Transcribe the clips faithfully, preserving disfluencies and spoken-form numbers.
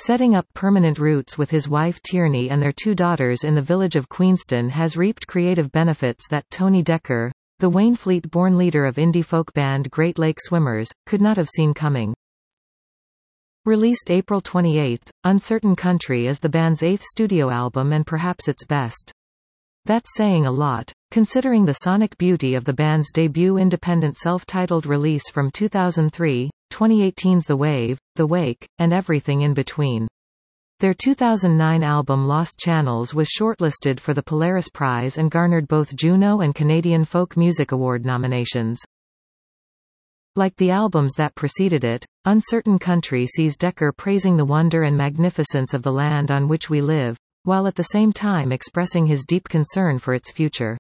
Setting up permanent roots with his wife Tierney and their two daughters in the village of Queenston has reaped creative benefits that Tony Dekker, the Waynflete-born leader of indie folk band Great Lake Swimmers, could not have seen coming. Released April twenty-eighth, Uncertain Country is the band's eighth studio album and perhaps its best. That's saying a lot, considering the sonic beauty of the band's debut independent self-titled release from two thousand three, twenty eighteen's The Wave, The Wake, and everything in between. Their two thousand nine album Lost Channels was shortlisted for the Polaris Prize and garnered both Juno and Canadian Folk Music Award nominations. Like the albums that preceded it, Uncertain Country sees Dekker praising the wonder and magnificence of the land on which we live, while at the same time expressing his deep concern for its future.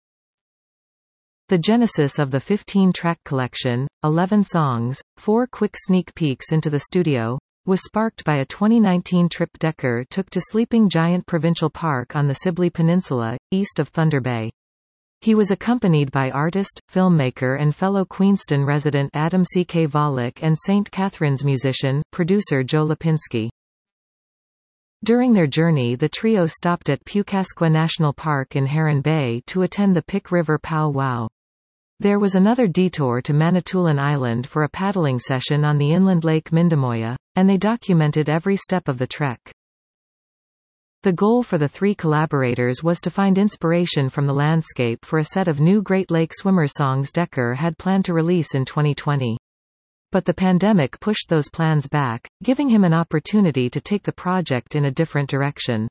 The genesis of the fifteen-track collection, eleven songs, four quick sneak peeks into the studio, was sparked by a twenty nineteen trip Dekker took to Sleeping Giant Provincial Park on the Sibley Peninsula, east of Thunder Bay. He was accompanied by artist, filmmaker and fellow Queenston resident Adam C K Volek and Saint Catharines musician, producer Joe Lipinski. During their journey the trio stopped at Pukasqua National Park in Heron Bay to attend the Pick River Pow Wow. There was another detour to Manitoulin Island for a paddling session on the inland lake Mindamoya, and they documented every step of the trek. The goal for the three collaborators was to find inspiration from the landscape for a set of new Great Lake Swimmer songs Dekker had planned to release in twenty twenty. But the pandemic pushed those plans back, giving him an opportunity to take the project in a different direction.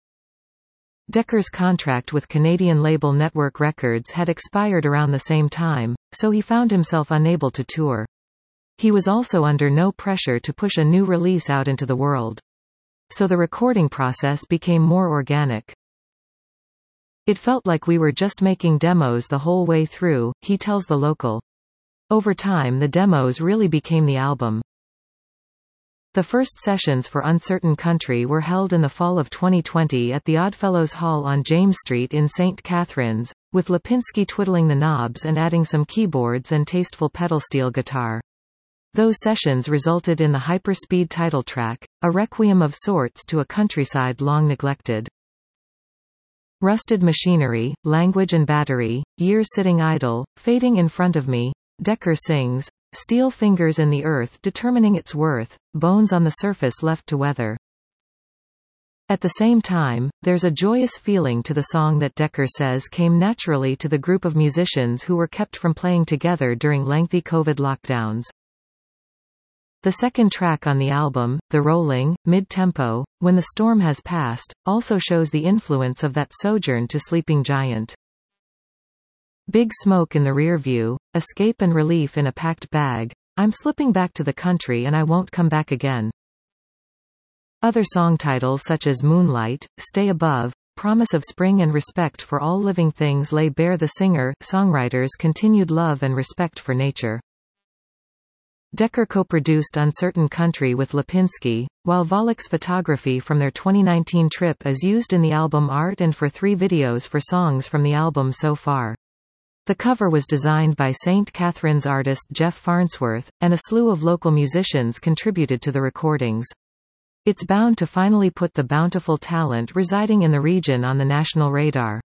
Dekker's contract with Canadian label Network Records had expired around the same time, so he found himself unable to tour. He was also under no pressure to push a new release out into the world. So the recording process became more organic. It felt like we were just making demos the whole way through, he tells The Local. Over time the demos really became the album. The first sessions for Uncertain Country were held in the fall of twenty twenty at the Oddfellows Hall on James Street in Saint Catharines, with Lipinski twiddling the knobs and adding some keyboards and tasteful pedal steel guitar. Those sessions resulted in the hyperspeed title track, a requiem of sorts to a countryside long neglected. Rusted machinery, language and battery, years sitting idle, fading in front of me, Dekker sings, steel fingers in the earth determining its worth, bones on the surface left to weather. At the same time, there's a joyous feeling to the song that Dekker says came naturally to the group of musicians who were kept from playing together during lengthy COVID lockdowns. The second track on the album, the rolling, mid-tempo, When the Storm Has Passed, also shows the influence of that sojourn to Sleeping Giant. Big smoke in the rear view, escape and relief in a packed bag, I'm slipping back to the country and I won't come back again. Other song titles such as Moonlight, Stay Above, Promise of Spring and Respect for All Living Things lay bare the singer-songwriter's continued love and respect for nature. Dekker co-produced Uncertain Country with Lipinski, while Volek's photography from their twenty nineteen trip is used in the album art and for three videos for songs from the album so far. The cover was designed by Saint Catharines artist Jeff Farnsworth, and a slew of local musicians contributed to the recordings. It's bound to finally put the bountiful talent residing in the region on the national radar.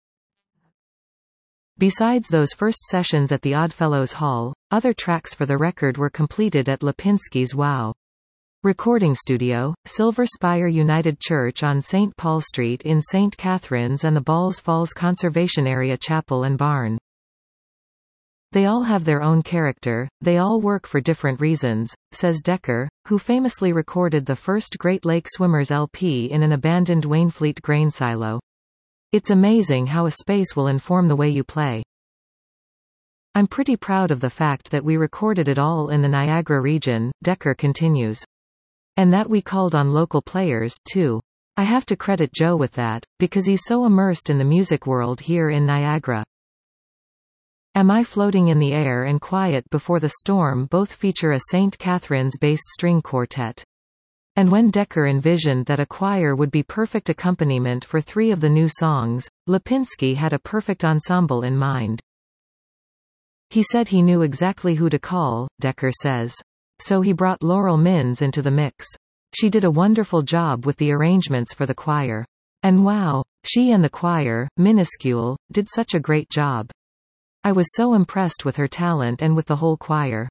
Besides those first sessions at the Oddfellows Hall, other tracks for the record were completed at Lipinski's Wow! Recording Studio, Silver Spire United Church on Saint Paul Street in Saint Catharines and the Balls Falls Conservation Area Chapel and Barn. They all have their own character, they all work for different reasons, says Dekker, who famously recorded the first Great Lake Swimmers L P in an abandoned Waynflete grain silo. It's amazing how a space will inform the way you play. I'm pretty proud of the fact that we recorded it all in the Niagara region, Dekker continues. And that we called on local players, too. I have to credit Joe with that, because he's so immersed in the music world here in Niagara. Am I Floating in the Air and Quiet Before the Storm both feature a Saint Catharines-based string quartet. And when Dekker envisioned that a choir would be perfect accompaniment for three of the new songs, Lipinski had a perfect ensemble in mind. He said he knew exactly who to call, Dekker says. So he brought Laurel Mins into the mix. She did a wonderful job with the arrangements for the choir. And wow, she and the choir, minuscule, did such a great job. I was so impressed with her talent and with the whole choir.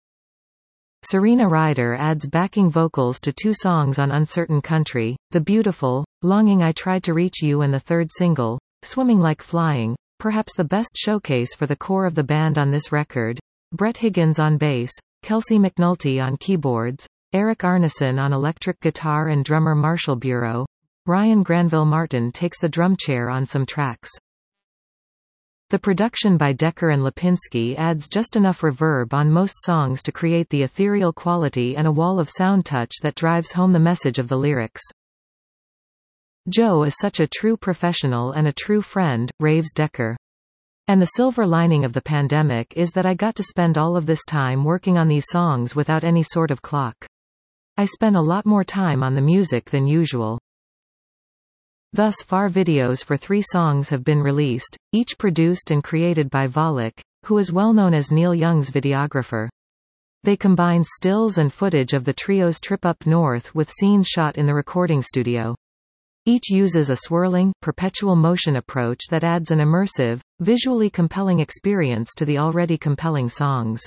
Serena Ryder adds backing vocals to two songs on Uncertain Country, The Beautiful, Longing I Tried to Reach You, and the third single, Swimming Like Flying, perhaps the best showcase for the core of the band on this record. Brett Higgins on bass, Kelsey McNulty on keyboards, Eric Arneson on electric guitar, and drummer Marshall Bureau. Ryan Granville Martin takes the drum chair on some tracks. The production by Decker and Lipinski adds just enough reverb on most songs to create the ethereal quality and a wall of sound touch that drives home the message of the lyrics. Joe is such a true professional and a true friend, raves Decker. And the silver lining of the pandemic is that I got to spend all of this time working on these songs without any sort of clock. I spent a lot more time on the music than usual. Thus far, videos for three songs have been released, each produced and created by Volek, who is well known as Neil Young's videographer. They combine stills and footage of the trio's trip up north with scenes shot in the recording studio. Each uses a swirling, perpetual motion approach that adds an immersive, visually compelling experience to the already compelling songs.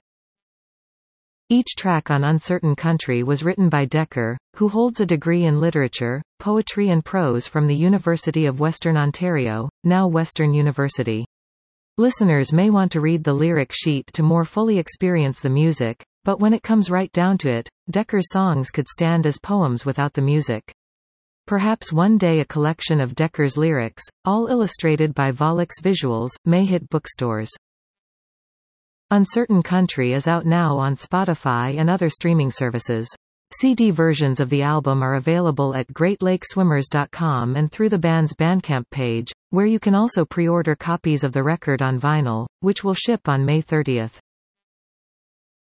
Each track on Uncertain Country was written by Decker, who holds a degree in literature, poetry and prose from the University of Western Ontario, now Western University. Listeners may want to read the lyric sheet to more fully experience the music, but when it comes right down to it, Decker's songs could stand as poems without the music. Perhaps one day a collection of Decker's lyrics, all illustrated by Volek's visuals, may hit bookstores. Uncertain Country is out now on Spotify and other streaming services. C D versions of the album are available at great lake swimmers dot com and through the band's Bandcamp page, where you can also pre-order copies of the record on vinyl, which will ship on May thirtieth.